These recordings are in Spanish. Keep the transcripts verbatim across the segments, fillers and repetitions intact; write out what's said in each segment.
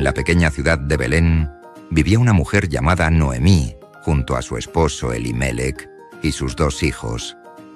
En la pequeña ciudad de Belén vivía una mujer llamada Noemí, junto a su esposo Elimelec y sus dos hijos,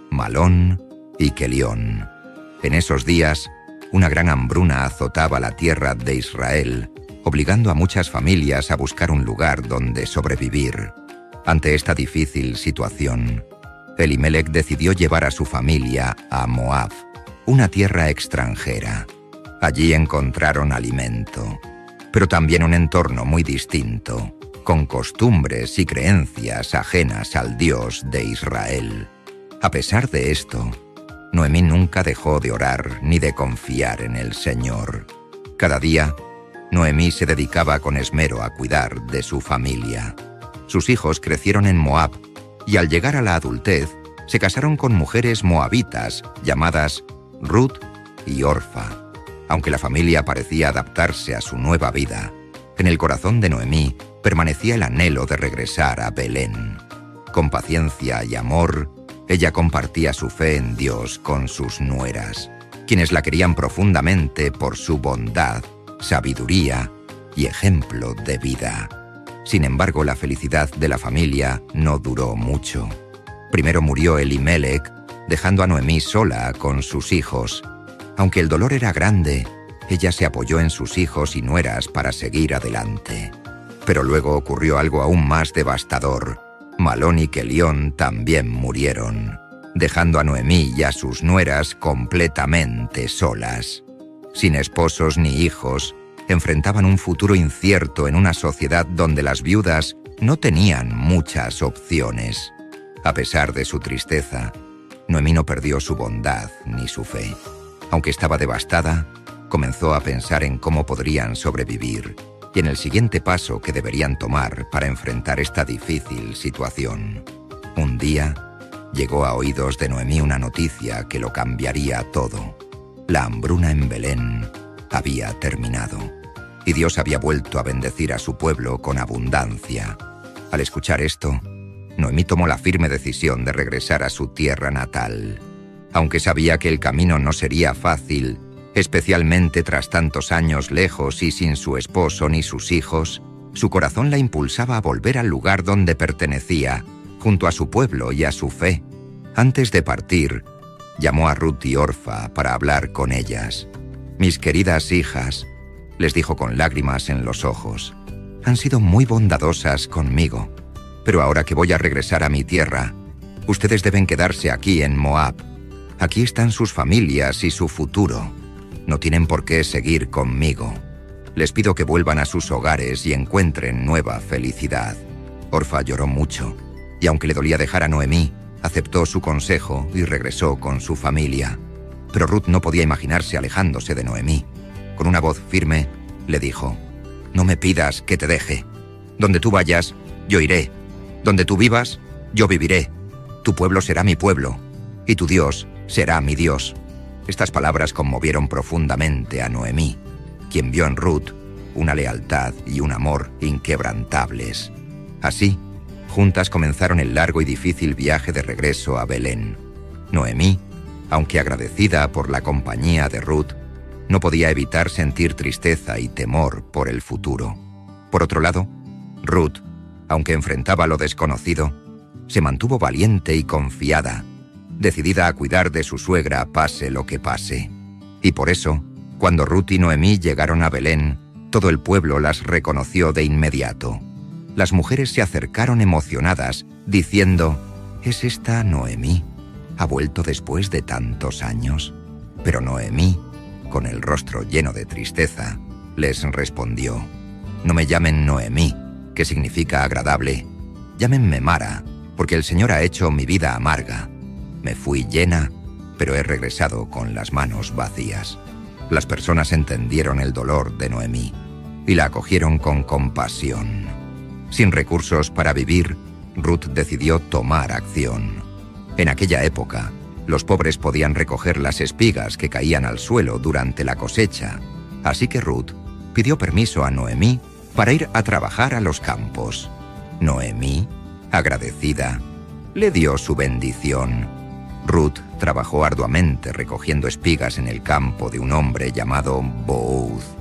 Malón y Kelión. En esos días, una gran hambruna azotaba la tierra de Israel, obligando a muchas familias a buscar un lugar donde sobrevivir. Ante esta difícil situación, Elimelec decidió llevar a su familia a Moab, una tierra extranjera. Allí encontraron alimento, pero también un entorno muy distinto, con costumbres y creencias ajenas al Dios de Israel. A pesar de esto, Noemí nunca dejó de orar ni de confiar en el Señor. Cada día, Noemí se dedicaba con esmero a cuidar de su familia. Sus hijos crecieron en Moab y al llegar a la adultez se casaron con mujeres moabitas llamadas Ruth y Orfa. Aunque la familia parecía adaptarse a su nueva vida, en el corazón de Noemí permanecía el anhelo de regresar a Belén. Con paciencia y amor, ella compartía su fe en Dios con sus nueras, quienes la querían profundamente por su bondad, sabiduría y ejemplo de vida. Sin embargo, la felicidad de la familia no duró mucho. Primero murió Elimelec, dejando a Noemí sola con sus hijos. Aunque el dolor era grande, ella se apoyó en sus hijos y nueras para seguir adelante. Pero luego ocurrió algo aún más devastador. Malón y Kelión también murieron, dejando a Noemí y a sus nueras completamente solas. Sin esposos ni hijos, enfrentaban un futuro incierto en una sociedad donde las viudas no tenían muchas opciones. A pesar de su tristeza, Noemí no perdió su bondad ni su fe. Aunque estaba devastada, comenzó a pensar en cómo podrían sobrevivir y en el siguiente paso que deberían tomar para enfrentar esta difícil situación. Un día, llegó a oídos de Noemí una noticia que lo cambiaría todo. La hambruna en Belén había terminado y Dios había vuelto a bendecir a su pueblo con abundancia. Al escuchar esto, Noemí tomó la firme decisión de regresar a su tierra natal. Aunque sabía que el camino no sería fácil, especialmente tras tantos años lejos y sin su esposo ni sus hijos, su corazón la impulsaba a volver al lugar donde pertenecía, junto a su pueblo y a su fe. Antes de partir, llamó a Ruth y Orfa para hablar con ellas. «Mis queridas hijas», les dijo con lágrimas en los ojos, «han sido muy bondadosas conmigo, pero ahora que voy a regresar a mi tierra, ustedes deben quedarse aquí en Moab. Aquí están sus familias y su futuro. No tienen por qué seguir conmigo. Les pido que vuelvan a sus hogares y encuentren nueva felicidad». Orfa lloró mucho, y aunque le dolía dejar a Noemí, aceptó su consejo y regresó con su familia. Pero Ruth no podía imaginarse alejándose de Noemí. Con una voz firme, le dijo, «No me pidas que te deje. Donde tú vayas, yo iré. Donde tú vivas, yo viviré. Tu pueblo será mi pueblo, y tu Dios será mi Dios». Estas palabras conmovieron profundamente a Noemí, quien vio en Ruth una lealtad y un amor inquebrantables. Así, juntas comenzaron el largo y difícil viaje de regreso a Belén. Noemí, aunque agradecida por la compañía de Ruth, no podía evitar sentir tristeza y temor por el futuro. Por otro lado, Ruth, aunque enfrentaba lo desconocido, se mantuvo valiente y confiada, decidida a cuidar de su suegra pase lo que pase. Y por eso, cuando Ruth y Noemí llegaron a Belén, todo el pueblo las reconoció de inmediato. Las mujeres se acercaron emocionadas, diciendo, «¿Es esta Noemí? ¿Ha vuelto después de tantos años?» Pero Noemí, con el rostro lleno de tristeza, les respondió, «No me llamen Noemí, que significa agradable. Llámenme Mara, porque el Señor ha hecho mi vida amarga. Me fui llena, pero he regresado con las manos vacías». Las personas entendieron el dolor de Noemí y la acogieron con compasión. Sin recursos para vivir, Ruth decidió tomar acción. En aquella época, los pobres podían recoger las espigas que caían al suelo durante la cosecha, así que Ruth pidió permiso a Noemí para ir a trabajar a los campos. Noemí, agradecida, le dio su bendición. Ruth trabajó arduamente recogiendo espigas en el campo de un hombre llamado Booz,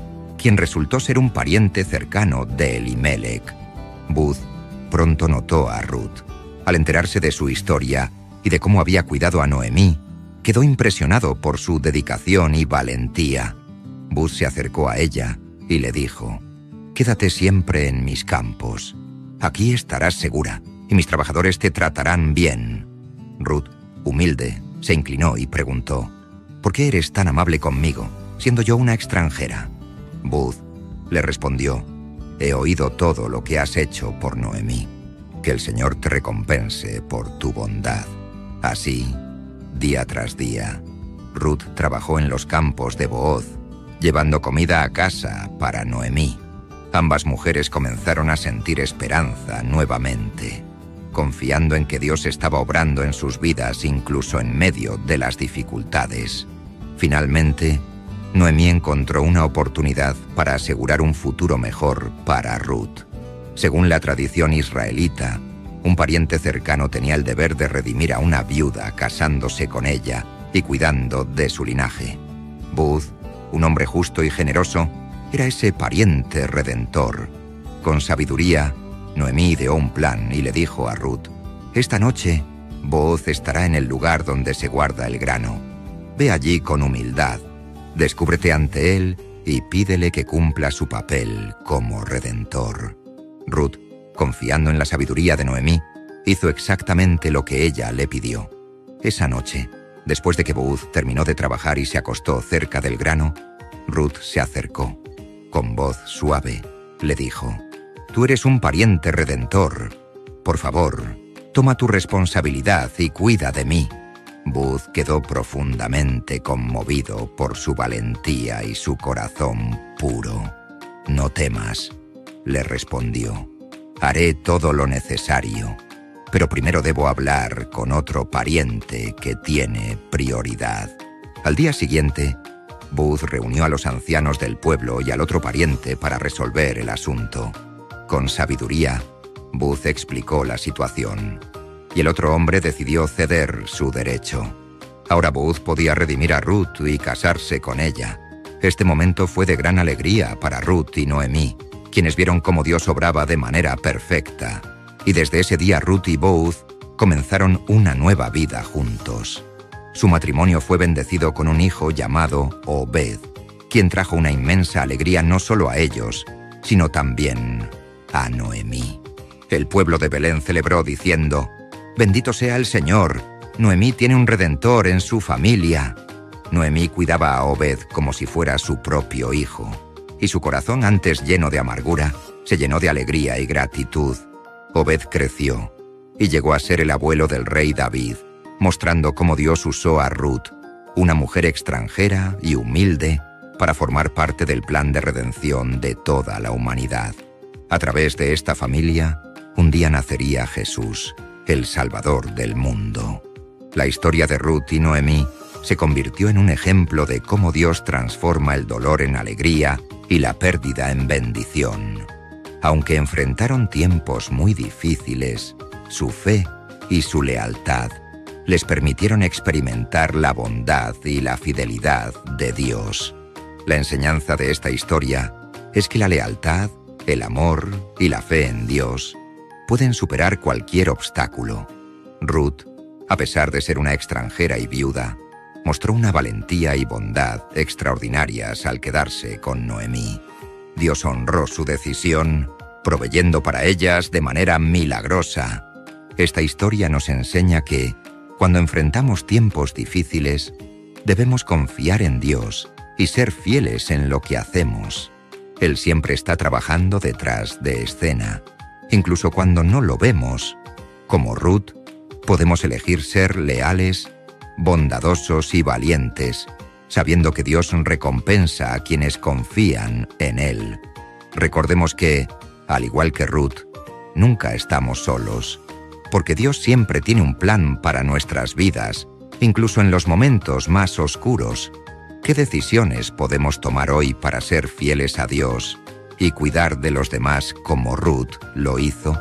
quien resultó ser un pariente cercano de Elimelech. Booth pronto notó a Ruth. Al enterarse de su historia y de cómo había cuidado a Noemí, quedó impresionado por su dedicación y valentía. Booth se acercó a ella y le dijo: «Quédate siempre en mis campos. Aquí estarás segura y mis trabajadores te tratarán bien». Ruth, humilde, se inclinó y preguntó: «¿Por qué eres tan amable conmigo, siendo yo una extranjera?» Booth le respondió: «He oído todo lo que has hecho por Noemí. Que el Señor te recompense por tu bondad». Así, día tras día, Ruth trabajó en los campos de Booz, llevando comida a casa para Noemí. Ambas mujeres comenzaron a sentir esperanza nuevamente, confiando en que Dios estaba obrando en sus vidas incluso en medio de las dificultades. Finalmente, Noemí encontró una oportunidad para asegurar un futuro mejor para Ruth. Según la tradición israelita, un pariente cercano tenía el deber de redimir a una viuda casándose con ella y cuidando de su linaje. Booth, un hombre justo y generoso, era ese pariente redentor. Con sabiduría, Noemí ideó un plan y le dijo a Ruth: «Esta noche, Booz estará en el lugar donde se guarda el grano. Ve allí con humildad, descúbrete ante él y pídele que cumpla su papel como redentor». Ruth, confiando en la sabiduría de Noemí, hizo exactamente lo que ella le pidió. Esa noche, después de que Booz terminó de trabajar y se acostó cerca del grano, Ruth se acercó. Con voz suave, le dijo: «Tú eres un pariente redentor. Por favor, toma tu responsabilidad y cuida de mí». Booth quedó profundamente conmovido por su valentía y su corazón puro. «No temas», le respondió. «Haré todo lo necesario, pero primero debo hablar con otro pariente que tiene prioridad». Al día siguiente, Booth reunió a los ancianos del pueblo y al otro pariente para resolver el asunto. Con sabiduría, Booth explicó la situación, y el otro hombre decidió ceder su derecho. Ahora Booth podía redimir a Ruth y casarse con ella. Este momento fue de gran alegría para Ruth y Noemí, quienes vieron cómo Dios obraba de manera perfecta. Y desde ese día Ruth y Booth comenzaron una nueva vida juntos. Su matrimonio fue bendecido con un hijo llamado Obed, quien trajo una inmensa alegría no solo a ellos, sino también a Noemí. El pueblo de Belén celebró diciendo: «Bendito sea el Señor, Noemí tiene un redentor en su familia». Noemí cuidaba a Obed como si fuera su propio hijo, y su corazón, antes lleno de amargura, se llenó de alegría y gratitud. Obed creció y llegó a ser el abuelo del rey David, mostrando cómo Dios usó a Ruth, una mujer extranjera y humilde, para formar parte del plan de redención de toda la humanidad. A través de esta familia, un día nacería Jesús, el Salvador del mundo. La historia de Ruth y Noemí se convirtió en un ejemplo de cómo Dios transforma el dolor en alegría y la pérdida en bendición. Aunque enfrentaron tiempos muy difíciles, su fe y su lealtad les permitieron experimentar la bondad y la fidelidad de Dios. La enseñanza de esta historia es que la lealtad, el amor y la fe en Dios pueden superar cualquier obstáculo. Ruth, a pesar de ser una extranjera y viuda, mostró una valentía y bondad extraordinarias al quedarse con Noemí. Dios honró su decisión, proveyendo para ellas de manera milagrosa. Esta historia nos enseña que, cuando enfrentamos tiempos difíciles, debemos confiar en Dios y ser fieles en lo que hacemos. Él siempre está trabajando detrás de escena, incluso cuando no lo vemos. Como Ruth, podemos elegir ser leales, bondadosos y valientes, sabiendo que Dios recompensa a quienes confían en Él. Recordemos que, al igual que Ruth, nunca estamos solos, porque Dios siempre tiene un plan para nuestras vidas, incluso en los momentos más oscuros. ¿Qué decisiones podemos tomar hoy para ser fieles a Dios y cuidar de los demás como Ruth lo hizo?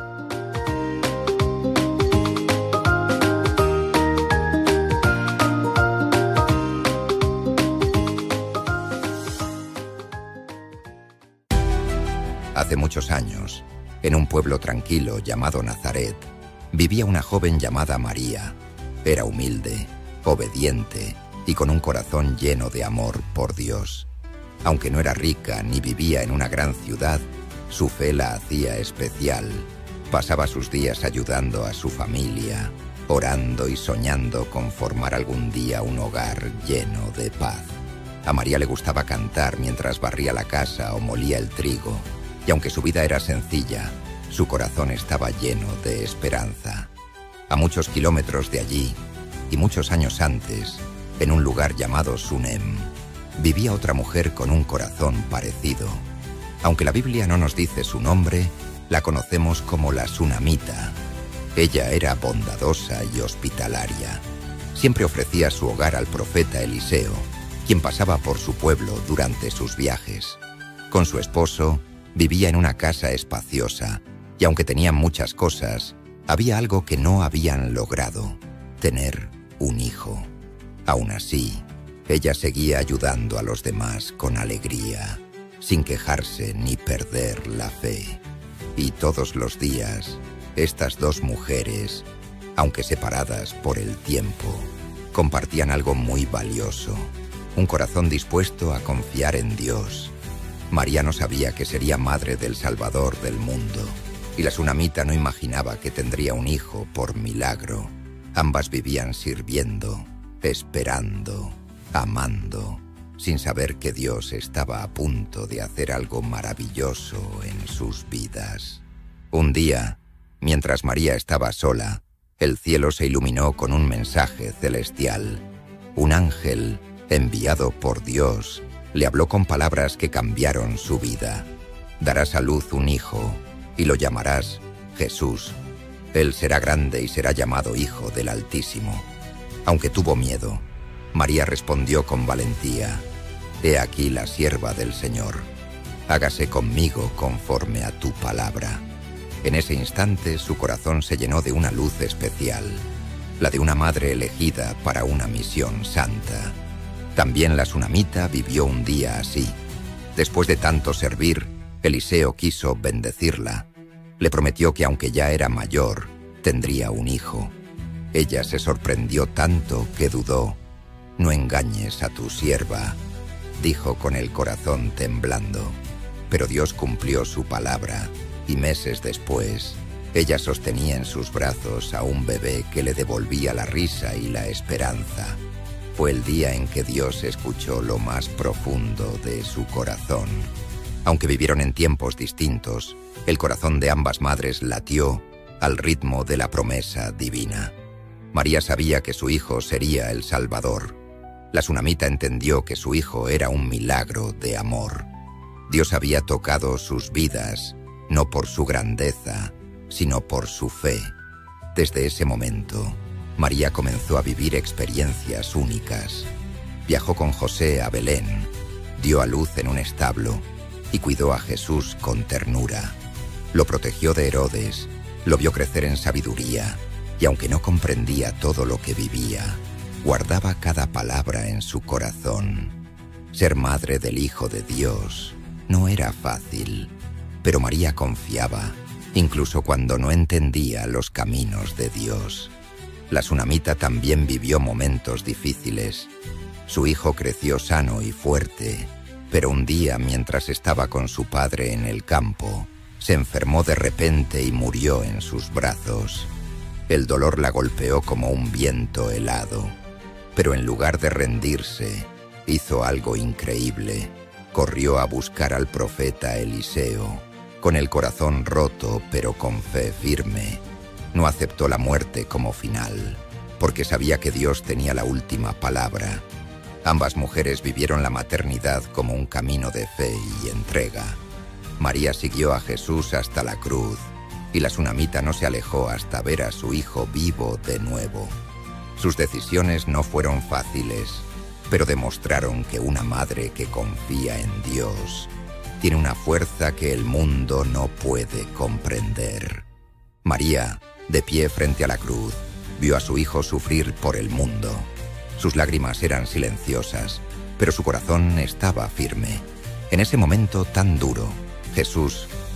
Hace muchos años, en un pueblo tranquilo llamado Nazaret, vivía una joven llamada María. Era humilde, obediente y con un corazón lleno de amor por Dios. Aunque no era rica ni vivía en una gran ciudad, su fe la hacía especial. Pasaba sus días ayudando a su familia, orando y soñando con formar algún día un hogar lleno de paz. A María le gustaba cantar mientras barría la casa o molía el trigo, y aunque su vida era sencilla, su corazón estaba lleno de esperanza. A muchos kilómetros de allí, y muchos años antes, en un lugar llamado Sunem, vivía otra mujer con un corazón parecido. Aunque la Biblia no nos dice su nombre, la conocemos como la Sunamita. Ella era bondadosa y hospitalaria. Siempre ofrecía su hogar al profeta Eliseo, quien pasaba por su pueblo durante sus viajes. Con su esposo, vivía en una casa espaciosa, y aunque tenían muchas cosas, había algo que no habían logrado: tener un hijo. Aún así, ella seguía ayudando a los demás con alegría, sin quejarse ni perder la fe. Y todos los días, estas dos mujeres, aunque separadas por el tiempo, compartían algo muy valioso: un corazón dispuesto a confiar en Dios. María no sabía que sería madre del Salvador del mundo, y la Sunamita no imaginaba que tendría un hijo por milagro. Ambas vivían sirviendo, esperando, amando, sin saber que Dios estaba a punto de hacer algo maravilloso en sus vidas. Un día, mientras María estaba sola, el cielo se iluminó con un mensaje celestial. Un ángel, enviado por Dios, le habló con palabras que cambiaron su vida. Darás a luz un hijo, y lo llamarás Jesús. Él será grande y será llamado Hijo del Altísimo. Aunque tuvo miedo, María respondió con valentía: He aquí la sierva del Señor. Hágase conmigo conforme a tu palabra. En ese instante su corazón se llenó de una luz especial, la de una madre elegida para una misión santa. También la Sunamita vivió un día así. Después de tanto servir, Eliseo quiso bendecirla. Le prometió que aunque ya era mayor, tendría un hijo. Ella se sorprendió tanto que dudó. «No engañes a tu sierva», dijo con el corazón temblando. Pero Dios cumplió su palabra, y meses después, ella sostenía en sus brazos a un bebé que le devolvía la risa y la esperanza. Fue el día en que Dios escuchó lo más profundo de su corazón. Aunque vivieron en tiempos distintos, el corazón de ambas madres latió al ritmo de la promesa divina. María sabía que su hijo sería el Salvador. La Sunamita entendió que su hijo era un milagro de amor. Dios había tocado sus vidas, no por su grandeza, sino por su fe. Desde ese momento, María comenzó a vivir experiencias únicas. Viajó con José a Belén, dio a luz en un establo y cuidó a Jesús con ternura. Lo protegió de Herodes, lo vio crecer en sabiduría, y aunque no comprendía todo lo que vivía, guardaba cada palabra en su corazón. Ser madre del Hijo de Dios no era fácil, pero María confiaba, incluso cuando no entendía los caminos de Dios. La Sunamita también vivió momentos difíciles. Su hijo creció sano y fuerte, pero un día, mientras estaba con su padre en el campo, se enfermó de repente y murió en sus brazos. El dolor la golpeó como un viento helado, pero en lugar de rendirse, hizo algo increíble. Corrió a buscar al profeta Eliseo. Con el corazón roto, pero con fe firme, no aceptó la muerte como final, porque sabía que Dios tenía la última palabra. Ambas mujeres vivieron la maternidad como un camino de fe y entrega. María siguió a Jesús hasta la cruz, y la Sunamita no se alejó hasta ver a su hijo vivo de nuevo. Sus decisiones no fueron fáciles, pero demostraron que una madre que confía en Dios tiene una fuerza que el mundo no puede comprender. María, de pie frente a la cruz, vio a su hijo sufrir por el mundo. Sus lágrimas eran silenciosas, pero su corazón estaba firme. En ese momento tan duro, Jesús,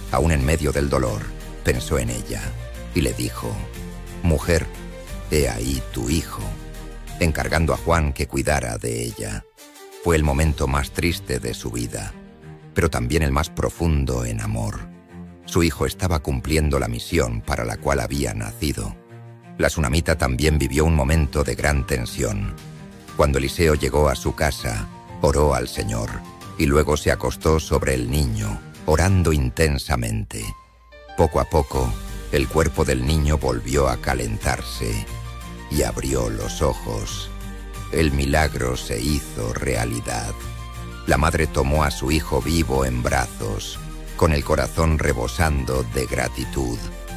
Aún en medio del dolor, pensó en ella y le dijo: «Mujer, he ahí tu hijo», encargando a Juan que cuidara de ella. Fue el momento más triste de su vida, pero también el más profundo en amor. Su hijo estaba cumpliendo la misión para la cual había nacido. La tsunamita también vivió un momento de gran tensión. Cuando Eliseo llegó a su casa, oró al Señor y luego se acostó sobre el niño, orando intensamente. Poco a poco, el cuerpo del niño volvió a calentarse y abrió los ojos. El milagro se hizo realidad. La madre tomó a su hijo vivo en brazos, con el corazón rebosando de gratitud.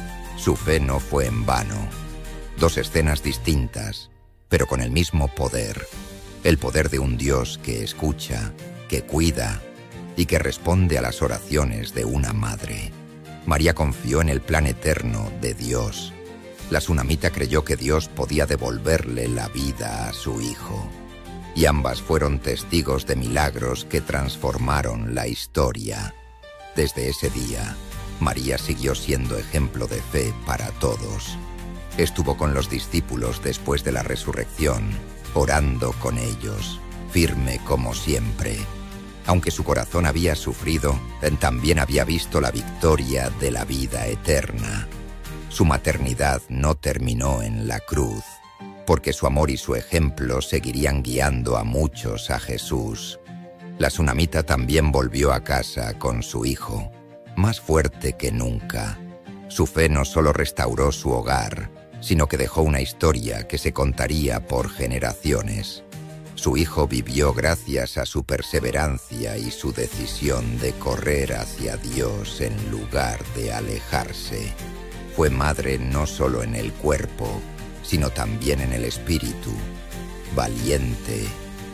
Su fe no fue en vano. Dos escenas distintas, pero con el mismo poder. El poder de un Dios que escucha, que cuida y que responde a las oraciones de una madre. María confió en el plan eterno de Dios. La tsunamita creyó que Dios podía devolverle la vida a su hijo. Y ambas fueron testigos de milagros que transformaron la historia. Desde ese día, María siguió siendo ejemplo de fe para todos. Estuvo con los discípulos después de la resurrección, orando con ellos, firme como siempre. Aunque su corazón había sufrido, también había visto la victoria de la vida eterna. Su maternidad no terminó en la cruz, porque su amor y su ejemplo seguirían guiando a muchos a Jesús. La tsunamita también volvió a casa con su hijo, más fuerte que nunca. Su fe no solo restauró su hogar, sino que dejó una historia que se contaría por generaciones. Su hijo vivió gracias a su perseverancia y su decisión de correr hacia Dios en lugar de alejarse. Fue madre no solo en el cuerpo, sino también en el espíritu, valiente,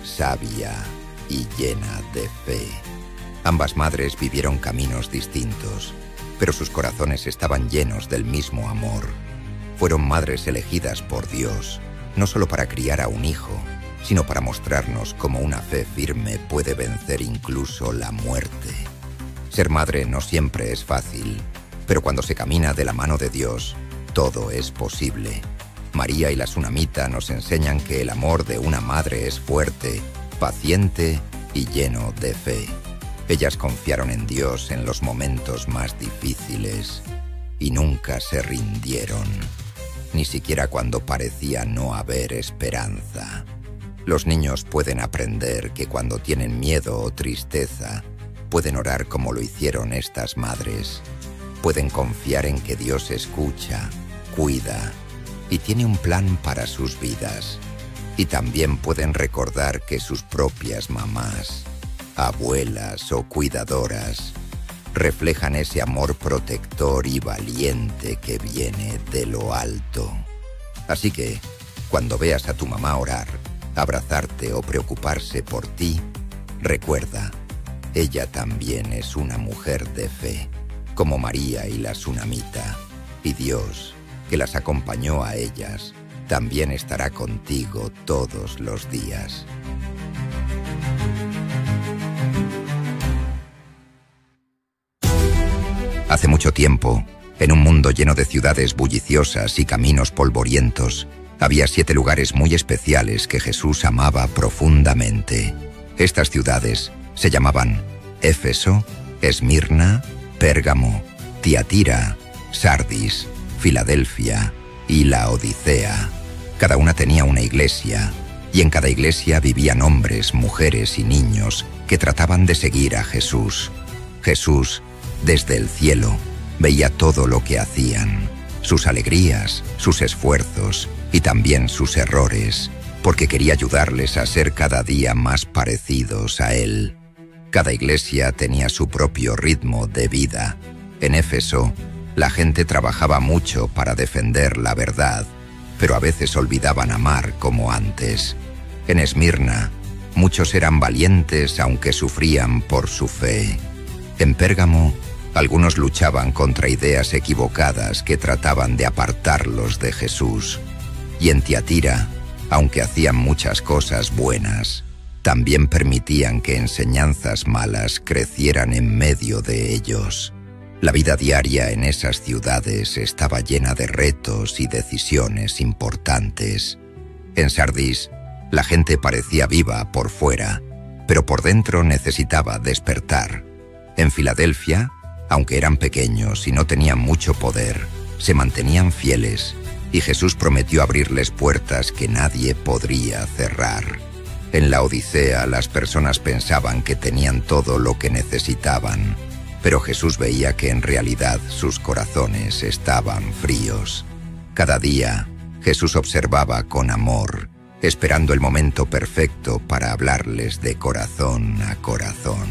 sabia y llena de fe. Ambas madres vivieron caminos distintos, pero sus corazones estaban llenos del mismo amor. Fueron madres elegidas por Dios, no solo para criar a un hijo, sino para mostrarnos cómo una fe firme puede vencer incluso la muerte. Ser madre no siempre es fácil, pero cuando se camina de la mano de Dios, todo es posible. María y la tsunamita nos enseñan que el amor de una madre es fuerte, paciente y lleno de fe. Ellas confiaron en Dios en los momentos más difíciles y nunca se rindieron, ni siquiera cuando parecía no haber esperanza. Los niños pueden aprender que cuando tienen miedo o tristeza, pueden orar como lo hicieron estas madres. Pueden confiar en que Dios escucha, cuida y tiene un plan para sus vidas. Y también pueden recordar que sus propias mamás, abuelas o cuidadoras reflejan ese amor protector y valiente que viene de lo alto. Así que, cuando veas a tu mamá orar, abrazarte o preocuparse por ti, recuerda, ella también es una mujer de fe, como María y la tsunamita, y Dios, que las acompañó a ellas, también estará contigo todos los días. Hace mucho tiempo, en un mundo lleno de ciudades bulliciosas y caminos polvorientos, había siete lugares muy especiales que Jesús amaba profundamente. Estas ciudades se llamaban Éfeso, Esmirna, Pérgamo, Tiatira, Sardis, Filadelfia y Laodicea. Cada una tenía una iglesia, y en cada iglesia vivían hombres, mujeres y niños que trataban de seguir a Jesús. Jesús, desde el cielo, veía todo lo que hacían, sus alegrías, sus esfuerzos y también sus errores, porque quería ayudarles a ser cada día más parecidos a Él. Cada iglesia tenía su propio ritmo de vida. En Éfeso, la gente trabajaba mucho para defender la verdad, pero a veces olvidaban amar como antes. En Esmirna, muchos eran valientes aunque sufrían por su fe. En Pérgamo, algunos luchaban contra ideas equivocadas que trataban de apartarlos de Jesús. Y en Tiatira, aunque hacían muchas cosas buenas, también permitían que enseñanzas malas crecieran en medio de ellos. La vida diaria en esas ciudades estaba llena de retos y decisiones importantes. En Sardis, la gente parecía viva por fuera, pero por dentro necesitaba despertar. En Filadelfia, aunque eran pequeños y no tenían mucho poder, se mantenían fieles, y Jesús prometió abrirles puertas que nadie podría cerrar. En la Odisea, las personas pensaban que tenían todo lo que necesitaban, pero Jesús veía que en realidad sus corazones estaban fríos. Cada día, Jesús observaba con amor, esperando el momento perfecto para hablarles de corazón a corazón.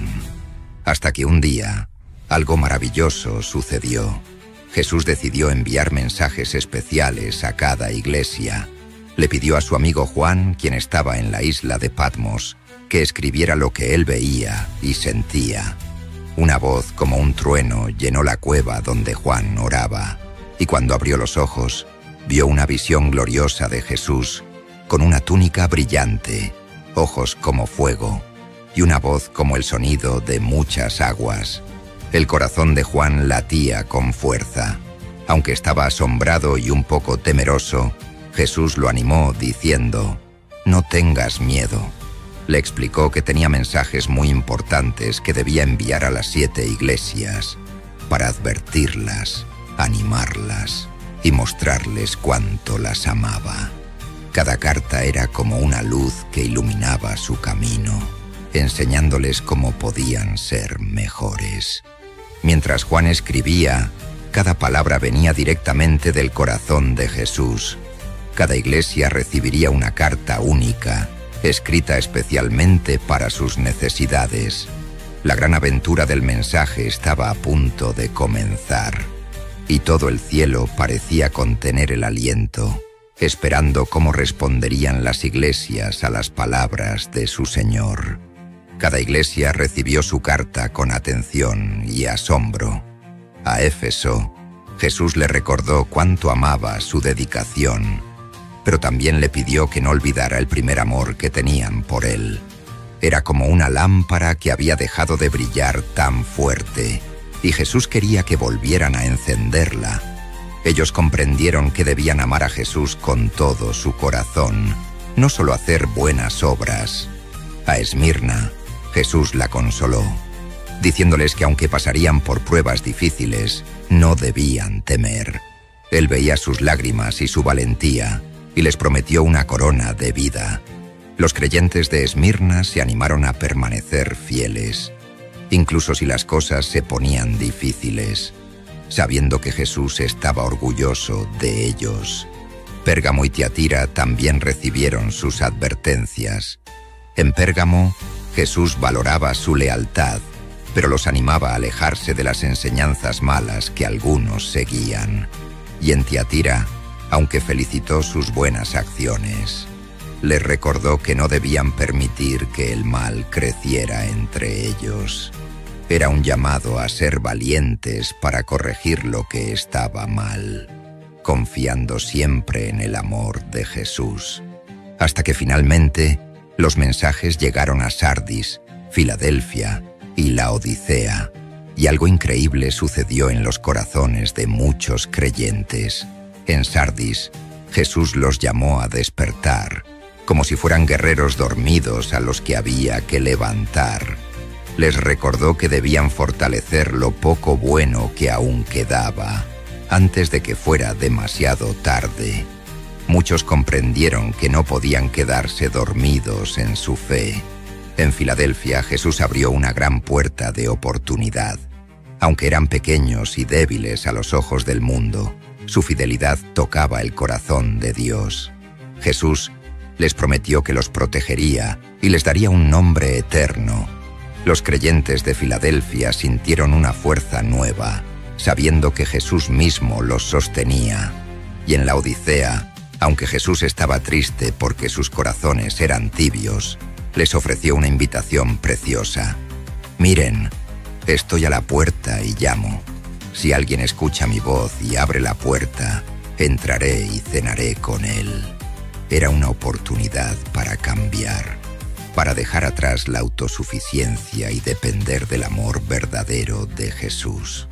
Hasta que un día, algo maravilloso sucedió. Jesús decidió enviar mensajes especiales a cada iglesia. Le pidió a su amigo Juan, quien estaba en la isla de Patmos, que escribiera lo que él veía y sentía. Una voz como un trueno llenó la cueva donde Juan oraba, y cuando abrió los ojos, vio una visión gloriosa de Jesús, con una túnica brillante, ojos como fuego, y una voz como el sonido de muchas aguas. El corazón de Juan latía con fuerza. Aunque estaba asombrado y un poco temeroso, Jesús lo animó diciendo: «No tengas miedo». Le explicó que tenía mensajes muy importantes que debía enviar a las siete iglesias para advertirlas, animarlas y mostrarles cuánto las amaba. Cada carta era como una luz que iluminaba su camino, enseñándoles cómo podían ser mejores. Mientras Juan escribía, cada palabra venía directamente del corazón de Jesús. Cada iglesia recibiría una carta única, escrita especialmente para sus necesidades. La gran aventura del mensaje estaba a punto de comenzar, y todo el cielo parecía contener el aliento, esperando cómo responderían las iglesias a las palabras de su Señor. Cada iglesia recibió su carta con atención y asombro. A Éfeso, Jesús le recordó cuánto amaba su dedicación, pero también le pidió que no olvidara el primer amor que tenían por él. Era como una lámpara que había dejado de brillar tan fuerte, y Jesús quería que volvieran a encenderla. Ellos comprendieron que debían amar a Jesús con todo su corazón, no solo hacer buenas obras. A Esmirna, Jesús la consoló, diciéndoles que aunque pasarían por pruebas difíciles, no debían temer. Él veía sus lágrimas y su valentía, y les prometió una corona de vida. Los creyentes de Esmirna se animaron a permanecer fieles, incluso si las cosas se ponían difíciles, sabiendo que Jesús estaba orgulloso de ellos. Pérgamo y Tiatira también recibieron sus advertencias. En Pérgamo, Jesús valoraba su lealtad, pero los animaba a alejarse de las enseñanzas malas que algunos seguían. Y en Tiatira, aunque felicitó sus buenas acciones, les recordó que no debían permitir que el mal creciera entre ellos. Era un llamado a ser valientes para corregir lo que estaba mal, confiando siempre en el amor de Jesús. Hasta que finalmente los mensajes llegaron a Sardis, Filadelfia y la Odisea, y algo increíble sucedió en los corazones de muchos creyentes. En Sardis, Jesús los llamó a despertar, como si fueran guerreros dormidos a los que había que levantar. Les recordó que debían fortalecer lo poco bueno que aún quedaba, antes de que fuera demasiado tarde. Muchos comprendieron que no podían quedarse dormidos en su fe. En Filadelfia, Jesús abrió una gran puerta de oportunidad. Aunque eran pequeños y débiles a los ojos del mundo, su fidelidad tocaba el corazón de Dios. Jesús les prometió que los protegería y les daría un nombre eterno. Los creyentes de Filadelfia sintieron una fuerza nueva, sabiendo que Jesús mismo los sostenía. Y en la Odisea, aunque Jesús estaba triste porque sus corazones eran tibios, les ofreció una invitación preciosa. «Miren, estoy a la puerta y llamo. Si alguien escucha mi voz y abre la puerta, entraré y cenaré con él». Era una oportunidad para cambiar, para dejar atrás la autosuficiencia y depender del amor verdadero de Jesús.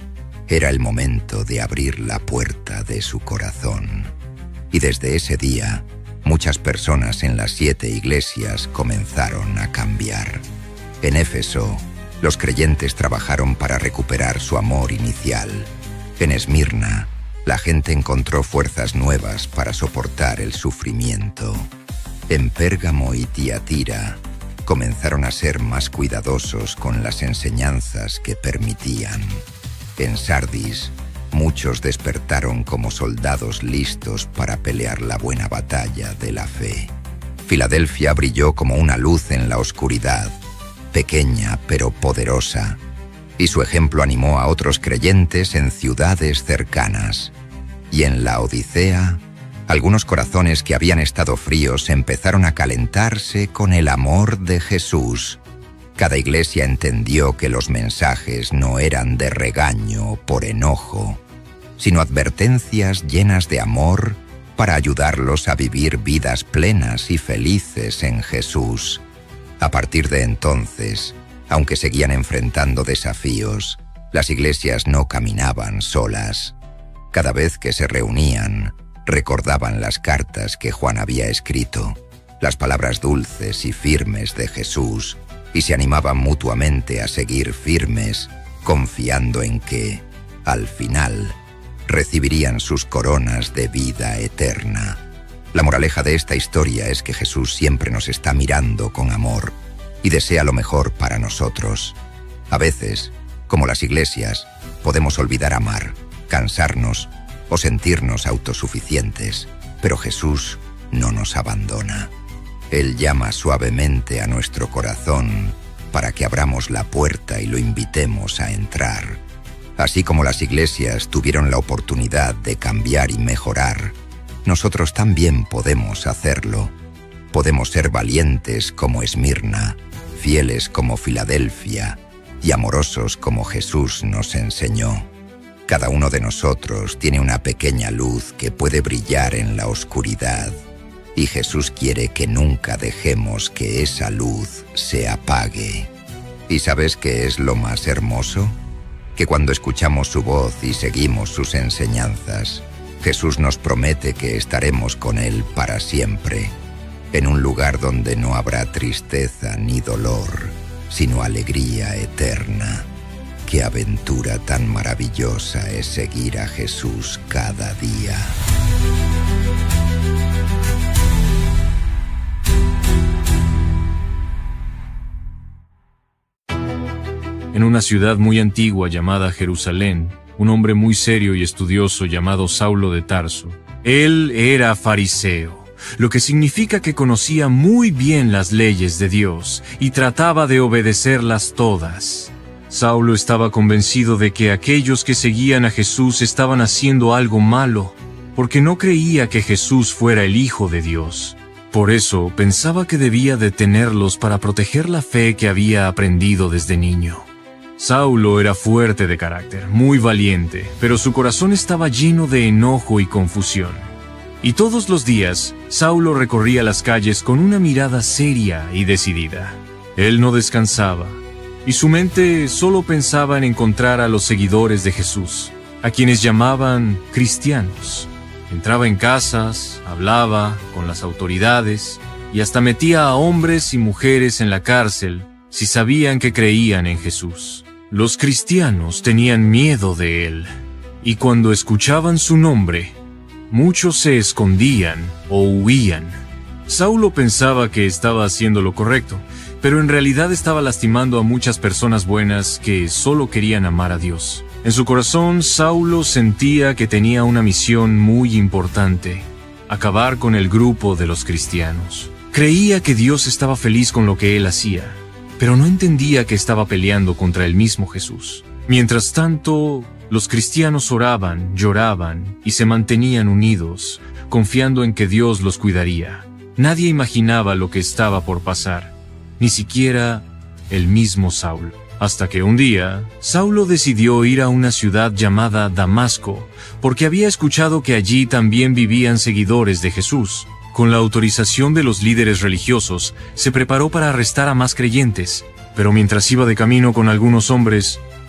Era el momento de abrir la puerta de su corazón. Y desde ese día, muchas personas en las siete iglesias comenzaron a cambiar. En Éfeso, los creyentes trabajaron para recuperar su amor inicial. En Esmirna, la gente encontró fuerzas nuevas para soportar el sufrimiento. En Pérgamo y Tiatira, comenzaron a ser más cuidadosos con las enseñanzas que permitían. En Sardis, muchos despertaron como soldados listos para pelear la buena batalla de la fe. Filadelfia brilló como una luz en la oscuridad, pequeña pero poderosa, y su ejemplo animó a otros creyentes en ciudades cercanas. Y en la Odisea, algunos corazones que habían estado fríos empezaron a calentarse con el amor de Jesús. Cada iglesia entendió que los mensajes no eran de regaño o por enojo, sino advertencias llenas de amor para ayudarlos a vivir vidas plenas y felices en Jesús. A partir de entonces, aunque seguían enfrentando desafíos, las iglesias no caminaban solas. Cada vez que se reunían, recordaban las cartas que Juan había escrito, las palabras dulces y firmes de Jesús, y se animaban mutuamente a seguir firmes, confiando en que, al final, recibirían sus coronas de vida eterna. La moraleja de esta historia es que Jesús siempre nos está mirando con amor y desea lo mejor para nosotros. A veces, como las iglesias, podemos olvidar amar, cansarnos o sentirnos autosuficientes, pero Jesús no nos abandona. Él llama suavemente a nuestro corazón para que abramos la puerta y lo invitemos a entrar. Así como las iglesias tuvieron la oportunidad de cambiar y mejorar, nosotros también podemos hacerlo. Podemos ser valientes como Esmirna, fieles como Filadelfia y amorosos como Jesús nos enseñó. Cada uno de nosotros tiene una pequeña luz que puede brillar en la oscuridad, y Jesús quiere que nunca dejemos que esa luz se apague. ¿Y sabes qué es lo más hermoso? Que cuando escuchamos su voz y seguimos sus enseñanzas, Jesús nos promete que estaremos con Él para siempre, en un lugar donde no habrá tristeza ni dolor, sino alegría eterna. Qué aventura tan maravillosa es seguir a Jesús cada día. En una ciudad muy antigua llamada Jerusalén, un hombre muy serio y estudioso llamado Saulo de Tarso. Él era fariseo, lo que significa que conocía muy bien las leyes de Dios y trataba de obedecerlas todas. Saulo estaba convencido de que aquellos que seguían a Jesús estaban haciendo algo malo, porque no creía que Jesús fuera el Hijo de Dios. Por eso pensaba que debía detenerlos para proteger la fe que había aprendido desde niño. Saulo era fuerte de carácter, muy valiente, pero su corazón estaba lleno de enojo y confusión. Y todos los días, Saulo recorría las calles con una mirada seria y decidida. Él no descansaba, y su mente solo pensaba en encontrar a los seguidores de Jesús, a quienes llamaban cristianos. Entraba en casas, hablaba con las autoridades, y hasta metía a hombres y mujeres en la cárcel si sabían que creían en Jesús. Los cristianos tenían miedo de él, y cuando escuchaban su nombre, muchos se escondían o huían. Saulo pensaba que estaba haciendo lo correcto, pero en realidad estaba lastimando a muchas personas buenas que solo querían amar a Dios. En su corazón, Saulo sentía que tenía una misión muy importante: acabar con el grupo de los cristianos. Creía que Dios estaba feliz con lo que él hacía, pero no entendía que estaba peleando contra el mismo Jesús. Mientras tanto, los cristianos oraban, lloraban y se mantenían unidos, confiando en que Dios los cuidaría. Nadie imaginaba lo que estaba por pasar, ni siquiera el mismo Saulo. Hasta que un día, Saulo decidió ir a una ciudad llamada Damasco, porque había escuchado que allí también vivían seguidores de Jesús. Con la autorización de los líderes religiosos, se preparó para arrestar a más creyentes, pero mientras iba de camino con algunos hombres,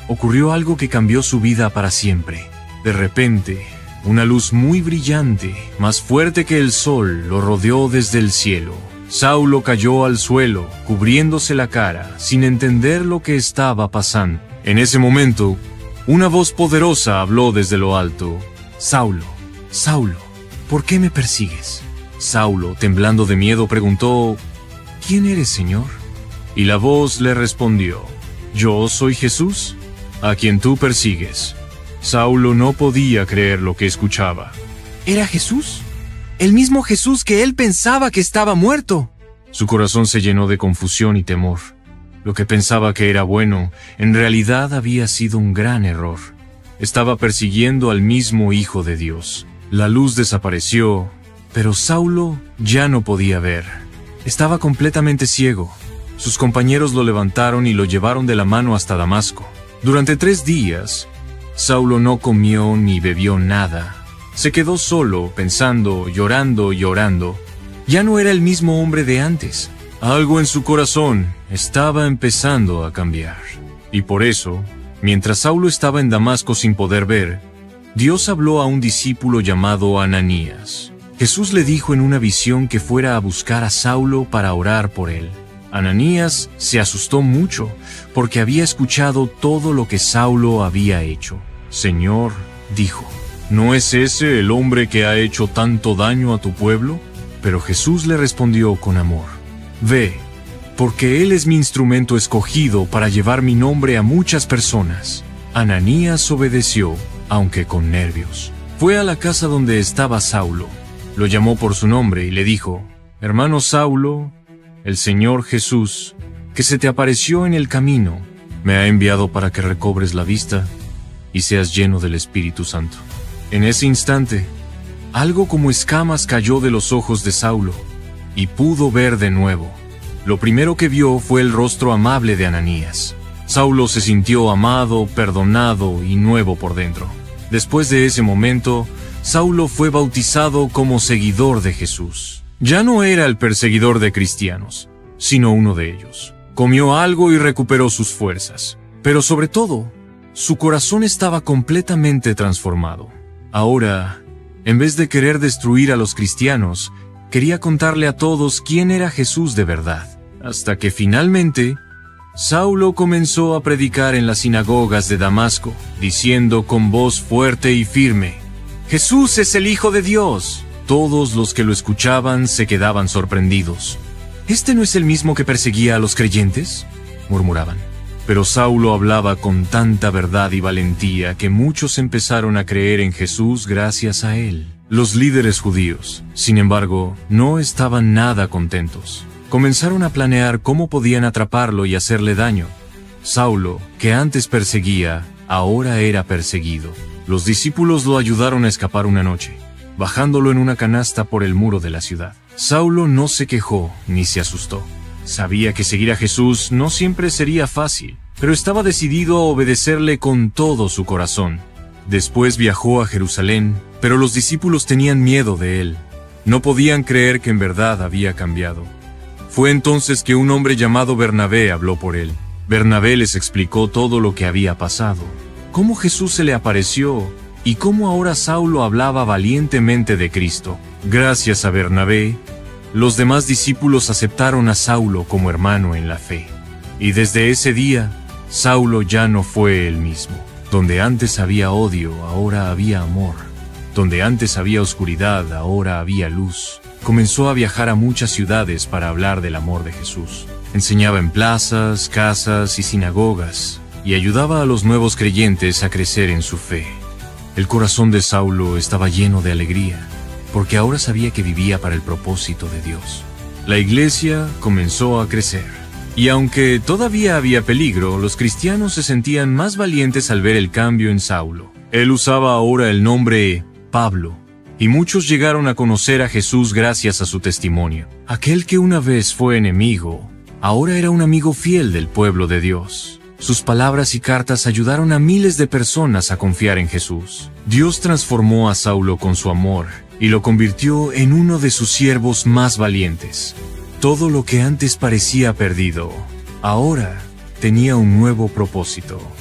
ocurrió algo que cambió su vida para siempre. De repente, una luz muy brillante, más fuerte que el sol, lo rodeó desde el cielo. Saulo cayó al suelo, cubriéndose la cara, sin entender lo que estaba pasando. En ese momento, una voz poderosa habló desde lo alto. «Saulo, Saulo, ¿por qué me persigues?» Saulo, temblando de miedo, preguntó: «¿Quién eres, Señor?» Y la voz le respondió: «Yo soy Jesús, a quien tú persigues». Saulo no podía creer lo que escuchaba. ¿Era Jesús? El mismo Jesús que él pensaba que estaba muerto. Su corazón se llenó de confusión y temor. Lo que pensaba que era bueno, en realidad había sido un gran error. Estaba persiguiendo al mismo Hijo de Dios. La luz desapareció, pero Saulo ya no podía ver. Estaba completamente ciego. Sus compañeros lo levantaron y lo llevaron de la mano hasta Damasco. Durante tres días, Saulo no comió ni bebió nada. Se quedó solo, pensando, llorando y orando. Ya no era el mismo hombre de antes. Algo en su corazón estaba empezando a cambiar. Y por eso, mientras Saulo estaba en Damasco sin poder ver, Dios habló a un discípulo llamado Ananías. Jesús le dijo en una visión que fuera a buscar a Saulo para orar por él. Ananías se asustó mucho porque había escuchado todo lo que Saulo había hecho. «Señor», dijo, «¿no es ese el hombre que ha hecho tanto daño a tu pueblo?» Pero Jesús le respondió con amor: «Ve, porque él es mi instrumento escogido para llevar mi nombre a muchas personas». Ananías obedeció, aunque con nervios. Fue a la casa donde estaba Saulo. Lo llamó por su nombre y le dijo: «Hermano Saulo, el Señor Jesús, que se te apareció en el camino, me ha enviado para que recobres la vista y seas lleno del Espíritu Santo». En ese instante, algo como escamas cayó de los ojos de Saulo, y pudo ver de nuevo. Lo primero que vio fue el rostro amable de Ananías. Saulo se sintió amado, perdonado y nuevo por dentro. Después de ese momento, Saulo fue bautizado como seguidor de Jesús. Ya no era el perseguidor de cristianos, sino uno de ellos. Comió algo y recuperó sus fuerzas. Pero sobre todo, su corazón estaba completamente transformado. Ahora, en vez de querer destruir a los cristianos, quería contarle a todos quién era Jesús de verdad. Hasta que finalmente, Saulo comenzó a predicar en las sinagogas de Damasco, diciendo con voz fuerte y firme: «Jesús es el Hijo de Dios». Todos los que lo escuchaban se quedaban sorprendidos. «¿Este no es el mismo que perseguía a los creyentes?», murmuraban. Pero Saulo hablaba con tanta verdad y valentía que muchos empezaron a creer en Jesús gracias a él. Los líderes judíos, sin embargo, no estaban nada contentos. Comenzaron a planear cómo podían atraparlo y hacerle daño. Saulo, que antes perseguía, ahora era perseguido. Los discípulos lo ayudaron a escapar una noche, bajándolo en una canasta por el muro de la ciudad. Saulo no se quejó ni se asustó. Sabía que seguir a Jesús no siempre sería fácil, pero estaba decidido a obedecerle con todo su corazón. Después viajó a Jerusalén, pero los discípulos tenían miedo de él. No podían creer que en verdad había cambiado. Fue entonces que un hombre llamado Bernabé habló por él. Bernabé les explicó todo lo que había pasado, cómo Jesús se le apareció y cómo ahora Saulo hablaba valientemente de Cristo. Gracias a Bernabé, los demás discípulos aceptaron a Saulo como hermano en la fe. Y desde ese día, Saulo ya no fue el mismo. Donde antes había odio, ahora había amor. Donde antes había oscuridad, ahora había luz. Comenzó a viajar a muchas ciudades para hablar del amor de Jesús. Enseñaba en plazas, casas y sinagogas, y ayudaba a los nuevos creyentes a crecer en su fe. El corazón de Saulo estaba lleno de alegría, porque ahora sabía que vivía para el propósito de Dios. La iglesia comenzó a crecer, y aunque todavía había peligro, los cristianos se sentían más valientes al ver el cambio en Saulo. Él usaba ahora el nombre Pablo, y muchos llegaron a conocer a Jesús gracias a su testimonio. Aquel que una vez fue enemigo, ahora era un amigo fiel del pueblo de Dios. Sus palabras y cartas ayudaron a miles de personas a confiar en Jesús. Dios transformó a Saulo con su amor y lo convirtió en uno de sus siervos más valientes. Todo lo que antes parecía perdido, ahora tenía un nuevo propósito.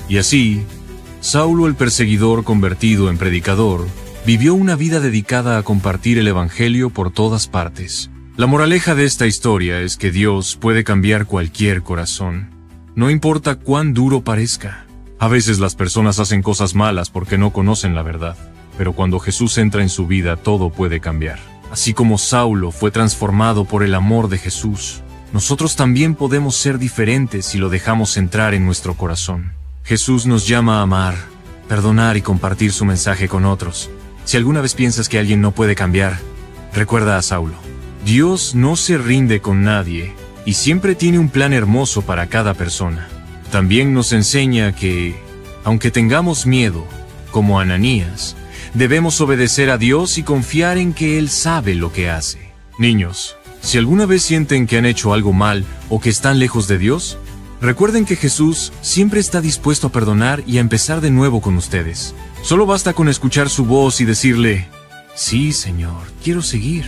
Y así, Saulo el perseguidor convertido en predicador, vivió una vida dedicada a compartir el Evangelio por todas partes. La moraleja de esta historia es que Dios puede cambiar cualquier corazón, no importa cuán duro parezca. A veces las personas hacen cosas malas porque no conocen la verdad, pero cuando Jesús entra en su vida todo puede cambiar. Así como Saulo fue transformado por el amor de Jesús, nosotros también podemos ser diferentes si lo dejamos entrar en nuestro corazón. Jesús nos llama a amar, perdonar y compartir su mensaje con otros. Si alguna vez piensas que alguien no puede cambiar, recuerda a Saulo. Dios no se rinde con nadie y siempre tiene un plan hermoso para cada persona. También nos enseña que, aunque tengamos miedo, como Ananías, debemos obedecer a Dios y confiar en que Él sabe lo que hace. Niños, si alguna vez sienten que han hecho algo mal o que están lejos de Dios, recuerden que Jesús siempre está dispuesto a perdonar y a empezar de nuevo con ustedes. Solo basta con escuchar su voz y decirle, sí, Señor, quiero seguir.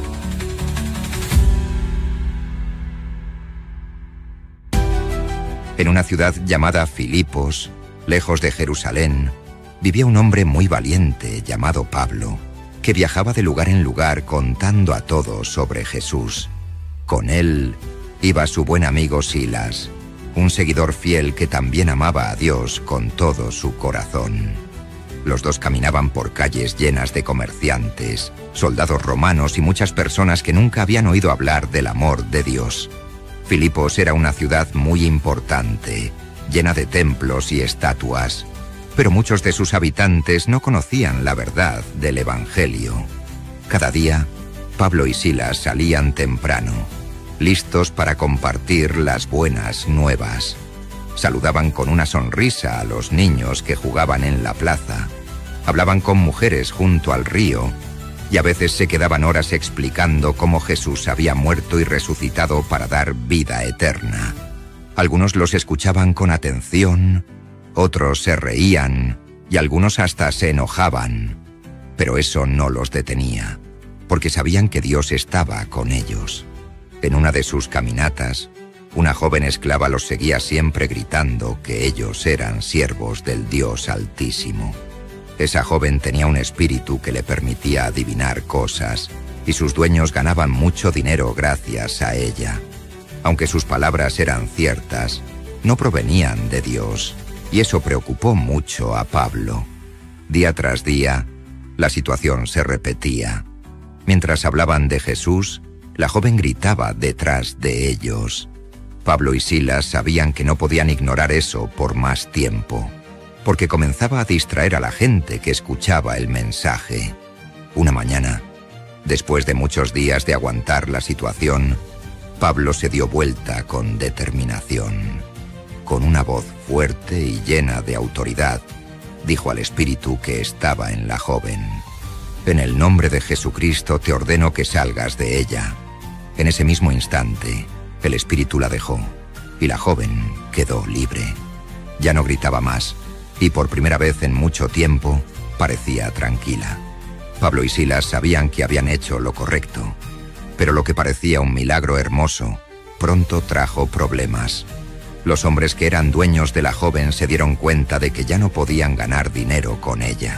En una ciudad llamada Filipos, lejos de Jerusalén, vivía un hombre muy valiente llamado Pablo, que viajaba de lugar en lugar contando a todos sobre Jesús. Con él iba su buen amigo Silas, un seguidor fiel que también amaba a Dios con todo su corazón. Los dos caminaban por calles llenas de comerciantes, soldados romanos y muchas personas que nunca habían oído hablar del amor de Dios. Filipos era una ciudad muy importante, llena de templos y estatuas, pero muchos de sus habitantes no conocían la verdad del Evangelio. Cada día, Pablo y Silas salían temprano, listos para compartir las buenas nuevas. Saludaban con una sonrisa a los niños que jugaban en la plaza, hablaban con mujeres junto al río, y a veces se quedaban horas explicando cómo Jesús había muerto y resucitado para dar vida eterna. Algunos los escuchaban con atención, otros se reían y algunos hasta se enojaban, pero eso no los detenía, porque sabían que Dios estaba con ellos. En una de sus caminatas, una joven esclava los seguía siempre gritando que ellos eran siervos del Dios Altísimo. Esa joven tenía un espíritu que le permitía adivinar cosas, y sus dueños ganaban mucho dinero gracias a ella. Aunque sus palabras eran ciertas, no provenían de Dios, y eso preocupó mucho a Pablo. Día tras día, la situación se repetía. Mientras hablaban de Jesús, la joven gritaba detrás de ellos. Pablo y Silas sabían que no podían ignorar eso por más tiempo, porque comenzaba a distraer a la gente que escuchaba el mensaje. Una mañana, después de muchos días de aguantar la situación, Pablo se dio vuelta con determinación. Con una voz fuerte y llena de autoridad, dijo al espíritu que estaba en la joven: «En el nombre de Jesucristo te ordeno que salgas de ella». En ese mismo instante, el espíritu la dejó, y la joven quedó libre. Ya no gritaba más, y por primera vez en mucho tiempo parecía tranquila. Pablo y Silas sabían que habían hecho lo correcto, pero lo que parecía un milagro hermoso pronto trajo problemas. Los hombres que eran dueños de la joven se dieron cuenta de que ya no podían ganar dinero con ella.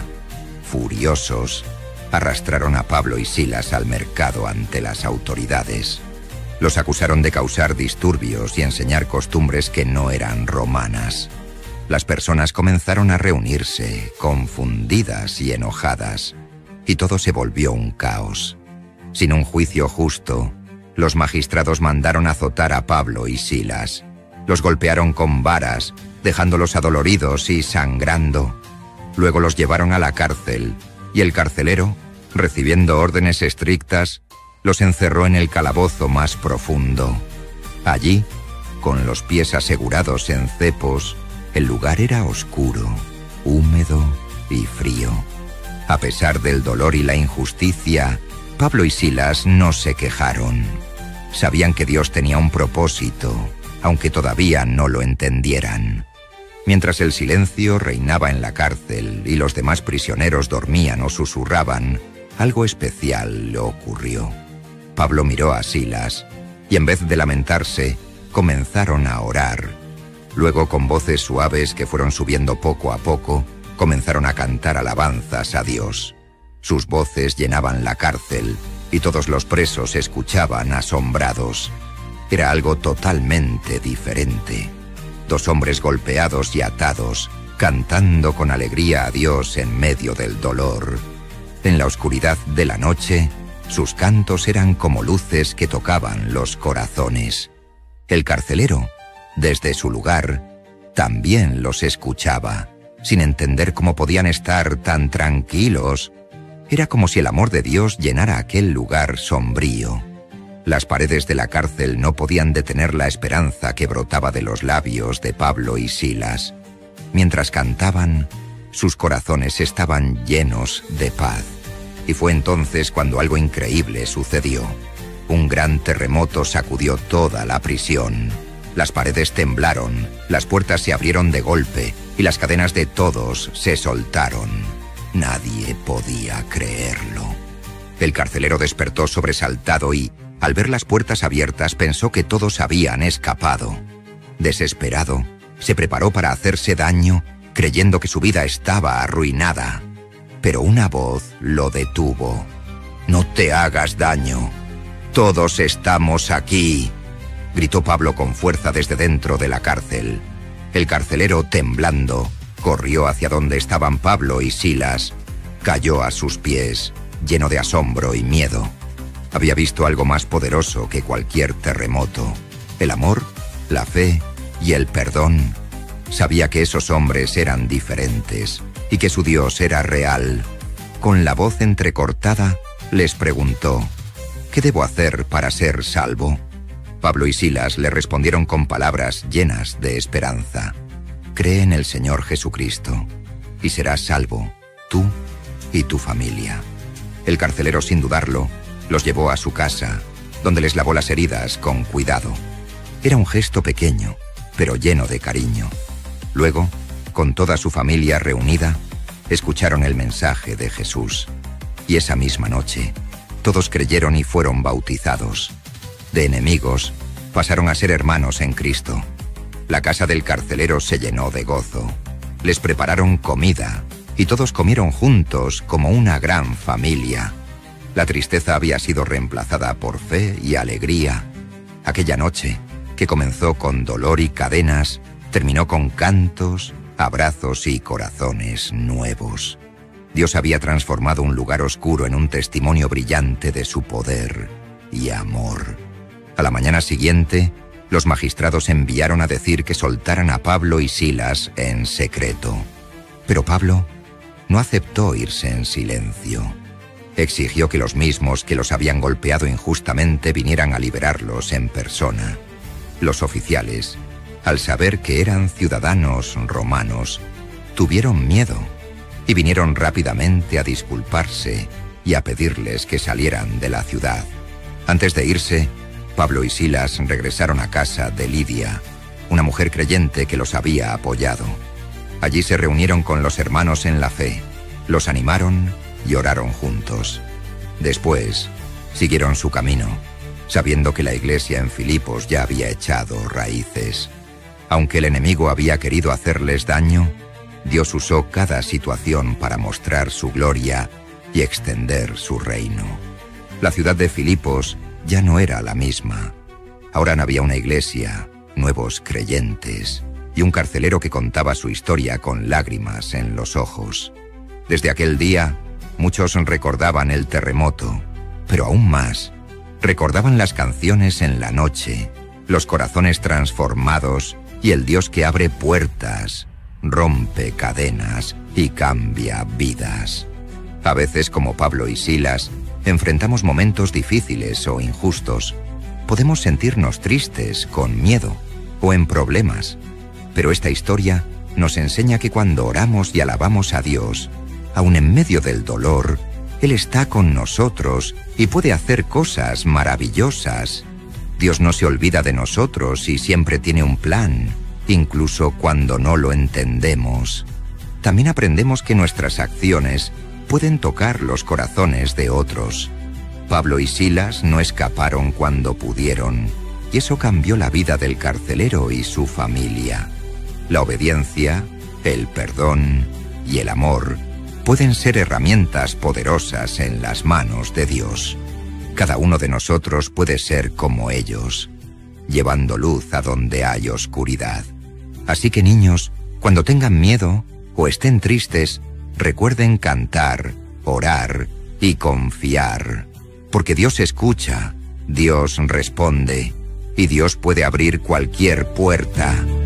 Furiosos, arrastraron a Pablo y Silas al mercado ante las autoridades. Los acusaron de causar disturbios y enseñar costumbres que no eran romanas. Las personas comenzaron a reunirse, confundidas y enojadas, y todo se volvió un caos. Sin un juicio justo, los magistrados mandaron azotar a Pablo y Silas. Los golpearon con varas, dejándolos adoloridos y sangrando. Luego los llevaron a la cárcel, y el carcelero, recibiendo órdenes estrictas, los encerró en el calabozo más profundo. Allí, con los pies asegurados en cepos, el lugar era oscuro, húmedo y frío. A pesar del dolor y la injusticia, Pablo y Silas no se quejaron. Sabían que Dios tenía un propósito, aunque todavía no lo entendieran. Mientras el silencio reinaba en la cárcel y los demás prisioneros dormían o susurraban, algo especial le ocurrió. Pablo miró a Silas y en vez de lamentarse, comenzaron a orar. Luego, con voces suaves que fueron subiendo poco a poco, comenzaron a cantar alabanzas a Dios. Sus voces llenaban la cárcel y todos los presos escuchaban asombrados. Era algo totalmente diferente. Dos hombres golpeados y atados, cantando con alegría a Dios en medio del dolor. En la oscuridad de la noche, sus cantos eran como luces que tocaban los corazones. El carcelero, desde su lugar, también los escuchaba, sin entender cómo podían estar tan tranquilos. Era como si el amor de Dios llenara aquel lugar sombrío. Las paredes de la cárcel no podían detener la esperanza que brotaba de los labios de Pablo y Silas. Mientras cantaban, sus corazones estaban llenos de paz. Y fue entonces cuando algo increíble sucedió. Un gran terremoto sacudió toda la prisión. Las paredes temblaron, las puertas se abrieron de golpe y las cadenas de todos se soltaron. Nadie podía creerlo. El carcelero despertó sobresaltado y, al ver las puertas abiertas, pensó que todos habían escapado. Desesperado, se preparó para hacerse daño, creyendo que su vida estaba arruinada. Pero una voz lo detuvo. «No te hagas daño. Todos estamos aquí», gritó Pablo con fuerza desde dentro de la cárcel. El carcelero, temblando, corrió hacia donde estaban Pablo y Silas. Cayó a sus pies, lleno de asombro y miedo. Había visto algo más poderoso que cualquier terremoto. El amor, la fe y el perdón. Sabía que esos hombres eran diferentes y que su Dios era real. Con la voz entrecortada, les preguntó: «¿Qué debo hacer para ser salvo?». Pablo y Silas le respondieron con palabras llenas de esperanza: «Cree en el Señor Jesucristo y serás salvo, tú y tu familia». El carcelero, sin dudarlo, los llevó a su casa, donde les lavó las heridas con cuidado. Era un gesto pequeño, pero lleno de cariño. Luego, con toda su familia reunida, escucharon el mensaje de Jesús. Y esa misma noche, todos creyeron y fueron bautizados. De enemigos, pasaron a ser hermanos en Cristo. La casa del carcelero se llenó de gozo. Les prepararon comida y todos comieron juntos como una gran familia. La tristeza había sido reemplazada por fe y alegría. Aquella noche, que comenzó con dolor y cadenas, terminó con cantos, abrazos y corazones nuevos. Dios había transformado un lugar oscuro en un testimonio brillante de su poder y amor. A la mañana siguiente, los magistrados enviaron a decir que soltaran a Pablo y Silas en secreto. Pero Pablo no aceptó irse en silencio. Exigió que los mismos que los habían golpeado injustamente vinieran a liberarlos en persona. Los oficiales, al saber que eran ciudadanos romanos, tuvieron miedo y vinieron rápidamente a disculparse y a pedirles que salieran de la ciudad. Antes de irse, Pablo y Silas regresaron a casa de Lidia, una mujer creyente que los había apoyado. Allí se reunieron con los hermanos en la fe, los animaron y oraron juntos. Después, siguieron su camino, sabiendo que la iglesia en Filipos ya había echado raíces. Aunque el enemigo había querido hacerles daño, Dios usó cada situación para mostrar su gloria y extender su reino. La ciudad de Filipos ya no era la misma. Ahora no había una iglesia, nuevos creyentes y un carcelero que contaba su historia con lágrimas en los ojos. Desde aquel día, muchos recordaban el terremoto, pero aún más, recordaban las canciones en la noche, los corazones transformados y el Dios que abre puertas, rompe cadenas y cambia vidas. A veces, como Pablo y Silas, enfrentamos momentos difíciles o injustos. Podemos sentirnos tristes, con miedo o en problemas. Pero esta historia nos enseña que cuando oramos y alabamos a Dios, aun en medio del dolor, Él está con nosotros y puede hacer cosas maravillosas. Dios no se olvida de nosotros y siempre tiene un plan, incluso cuando no lo entendemos. También aprendemos que nuestras acciones pueden tocar los corazones de otros. Pablo y Silas no escaparon cuando pudieron, y eso cambió la vida del carcelero y su familia. La obediencia, el perdón y el amor pueden ser herramientas poderosas en las manos de Dios. Cada uno de nosotros puede ser como ellos, llevando luz a donde hay oscuridad. Así que, niños, cuando tengan miedo o estén tristes, recuerden cantar, orar y confiar. Porque Dios escucha, Dios responde y Dios puede abrir cualquier puerta.